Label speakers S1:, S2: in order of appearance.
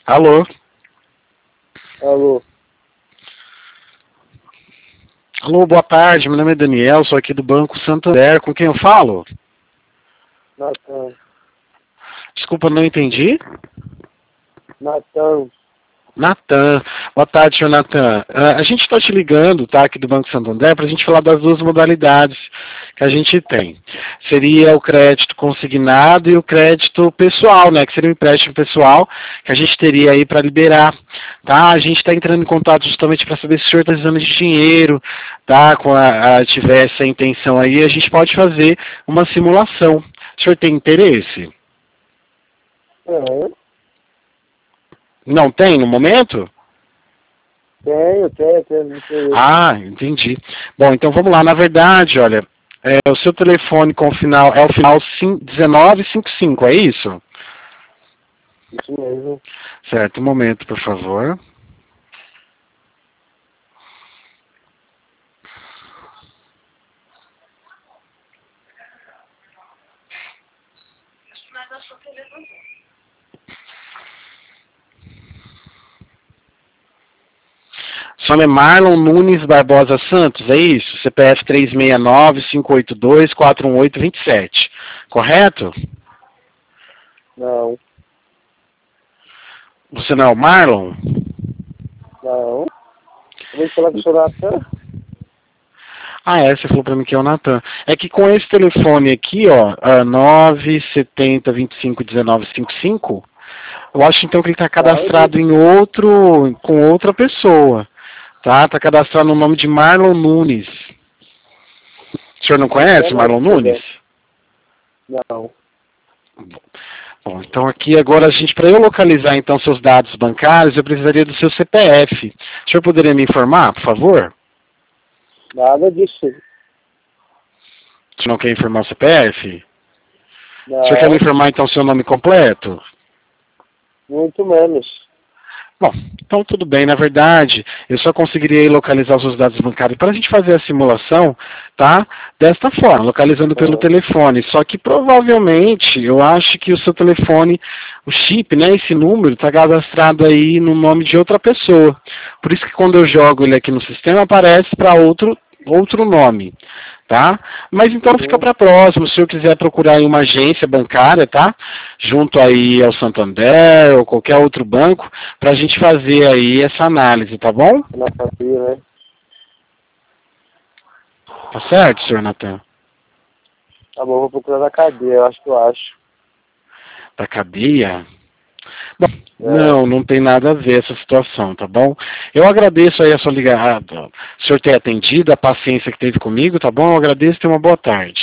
S1: Alô?
S2: Alô?
S1: Alô, boa tarde. Meu nome é Daniel, sou aqui do Banco Santander. Com quem eu falo?
S2: Natan.
S1: Desculpa, não entendi.
S2: Natan.
S1: Natan. Boa tarde, senhor Natan. A gente está te ligando, tá, aqui do Banco Santander, para a gente falar das duas modalidades que a gente tem. Seria o crédito consignado e o crédito pessoal, né, que seria o empréstimo pessoal que a gente teria aí para liberar, tá? A gente está entrando em contato justamente para saber se o senhor está precisando de dinheiro, tá? Quando tiver essa intenção aí, a gente pode fazer uma simulação. O senhor tem interesse? Não tem no momento?
S2: Tenho.
S1: Ah, entendi. Bom, então vamos lá. Na verdade, olha, o seu telefone com o final é o final 1955, é isso?
S2: Isso mesmo.
S1: Certo, um momento, por favor. Seu nome é Marlon Nunes Barbosa Santos, é isso? CPF 369-582-41827, correto?
S2: Não.
S1: Você não é o Marlon?
S2: Não. Eu vou falar com o senhor Natan?
S1: Ah, você falou pra mim que é o Natan. É que com esse telefone aqui, ó, 970251955, eu acho então que ele está cadastrado com outra pessoa. Tá cadastrado no nome de Marlon Nunes. O senhor não conhece Marlon Nunes?
S2: Não.
S1: Bom, então aqui agora para eu localizar então seus dados bancários, eu precisaria do seu CPF. O senhor poderia me informar, por favor?
S2: Nada disso.
S1: O senhor não quer informar o CPF?
S2: Não.
S1: O senhor quer me informar então seu nome completo?
S2: Muito menos.
S1: Bom, então tudo bem. Na verdade, eu só conseguiria localizar os seus dados bancários para a gente fazer a simulação, tá? Desta forma, localizando pelo telefone. Só que provavelmente, eu acho que o seu telefone, o chip, né, esse número, está cadastrado aí no nome de outra pessoa. Por isso que quando eu jogo ele aqui no sistema, aparece para outro nome. Tá? Mas então fica para próximo, se eu quiser procurar em uma agência bancária, tá? Junto aí ao Santander ou qualquer outro banco, para a gente fazer aí essa análise, tá bom?
S2: Na cadeia, né?
S1: Tá certo, senhor Natan?
S2: Tá bom, vou procurar na cadeia, eu acho que eu acho.
S1: Da cadeia? Bom, não tem nada a ver essa situação, tá bom? Eu agradeço aí a sua ligada, o senhor ter atendido, a paciência que teve comigo, tá bom? Eu agradeço e tenha uma boa tarde.